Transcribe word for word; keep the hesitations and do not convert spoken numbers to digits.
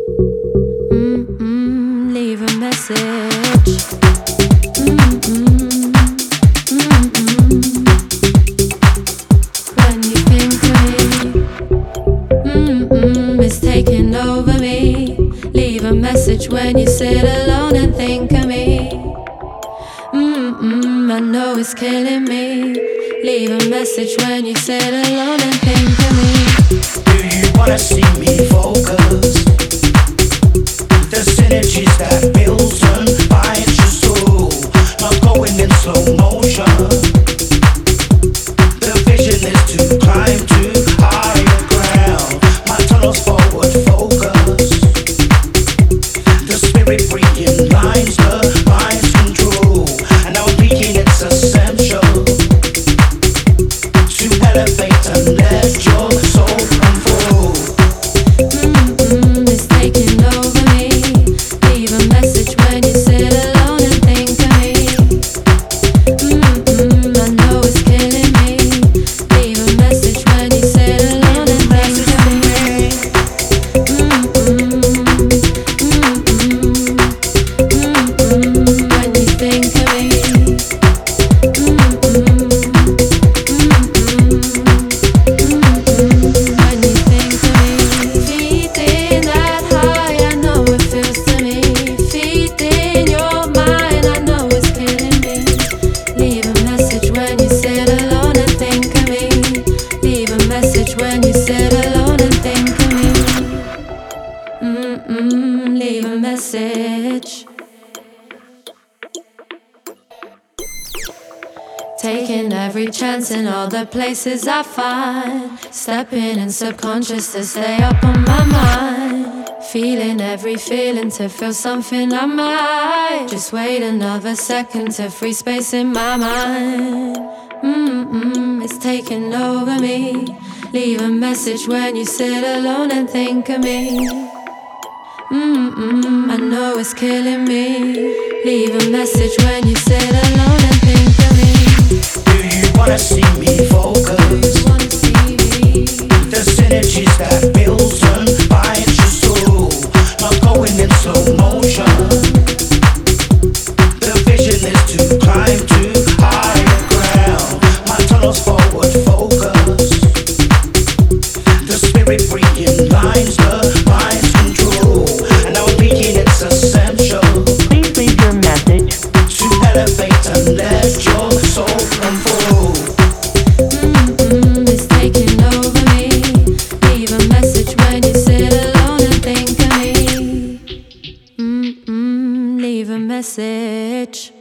Mm-mm, leave a message. Mm-mm, mm-mm. When you think of me, mm-mm, it's taking over me. Leave a message when you sit alone and think of me. Mm-mm, I know it's killing me. Leave a message when you sit alone and think of me. Do you wanna see me focus? The synergies that build and bind your soul, not going in slow motion. The vision is to climb to higher ground. My tunnels forward focus. The spirit bringing lines, the mind's control. And now I'm thinking it's essential to elevate and let your soul unfold. Mm-mm, it's taking over me. Leave a message when you sit alone and think of me. Mm-mm, I know it's killing me. Leave a message when you sit alone and think of me. Mm-mm, mm-mm, mm-mm, when you think of me. Mm-mm, mm-mm, when you think of me. Feeding that high, I know it feels to me. Feeding your mind, I know it's killing me. Leave a message when you sit alone and think of me. Leave a message when you sit alone and think of me. Mm-mm, leave a message. Taking every chance in all the places I find. Stepping in subconscious to stay up on my mind. Feeling every feeling to feel something I might. Just wait another second to free space in my mind. Mm-mm, it's taking over me. Leave a message when you sit alone and think of me. Mm-mm, I know it's killing me. Leave a message when you sit alone and think of me. Do you wanna see me focus? Wanna see me? The synergies that build and bind your soul, not going in slow motion. The vision is to climb to higher ground. My tunnels forward focus. The spirit bringing lines, the mind's control. And now I'm thinking it's essential Please leave your message. to elevate and let your soul unfold. Mm-mm, it's taking over me. Leave a message when you sit alone and think of me. Mm-mm, leave a message.